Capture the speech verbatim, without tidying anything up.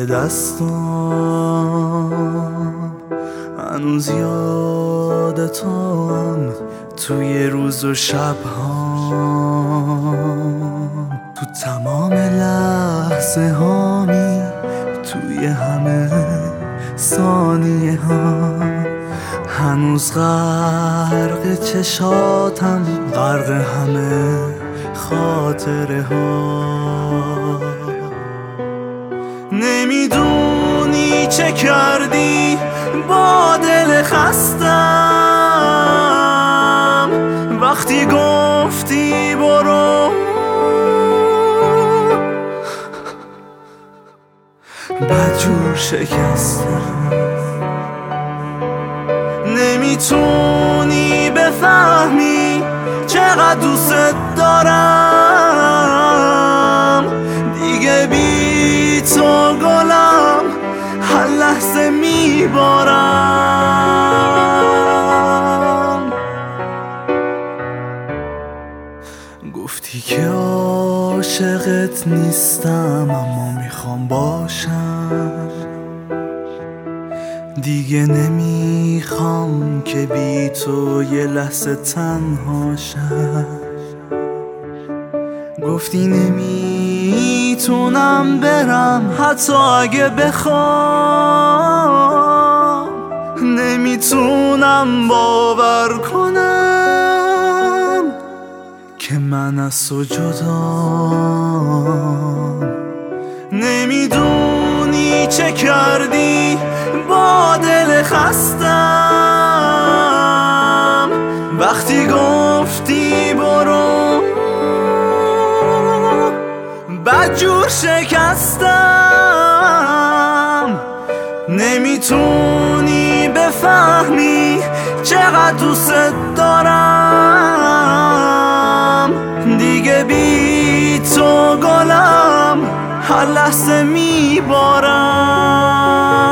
توی دستام، هنوز یادتم توی روز و شبهام، تو تمام لحظه هامی، توی همه ثانیه ها، هنوز غرق چشاتم، غرق همه خاطره ها. نمیدونی چه کردی با دل خستم، وقتی گفتی برو بدجور شکستم. نمیتونی بفهمی چقدر دوست دارم، دیگه بی تو گلم هر لحظه میبارم. گفتی که عاشقت نیستم، اما میخوام باشم، دیگه نمیخوام که بی تو یه لحظه تنها شم. گفتی نمیتونم برم حتی اگه بخوام، نمیتونم باور کنم که من از تو جدام. نمیدونی چه کردی با دل خستم، وقتی گفتی برو بدجور شکستم. نمیتونی بفهمی چقدر دوست دارم، دیگه بی تو گلم هر لحظه میبارم.